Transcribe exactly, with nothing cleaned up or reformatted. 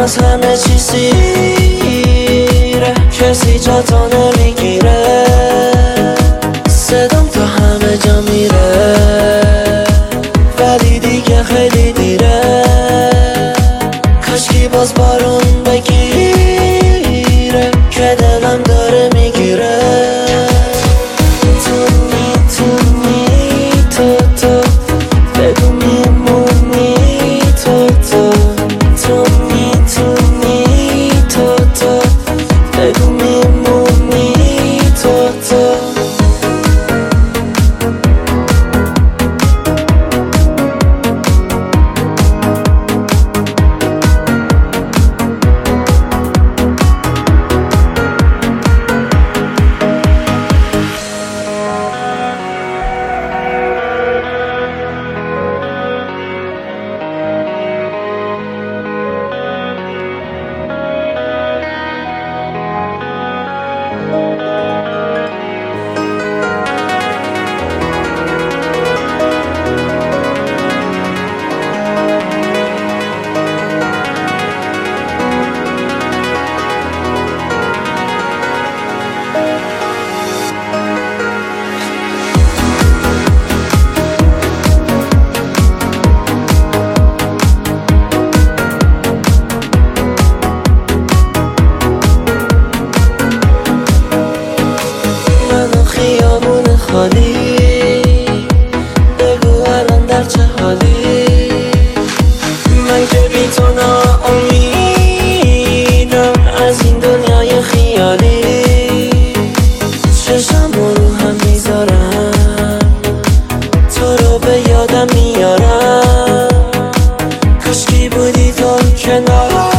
از همه چی سیره، کسی جا تو نمیگیره، صدام تا همه جا میره ولی دیگه خیلی دیره. کاشکی باز بارون بگیره که دلم داره میگیره. تو میتونی تو تو بگو میمونی تو تو، تو میتونی تو تو بگو میمونی تو تو. خیابون خالی بگو الان در چه حالی؟ من که بی تو ناامیدم از این دنیای خیالی. چشم رو هم میذارم تو رو به یادم میارم. کاشکی بودی تو کنار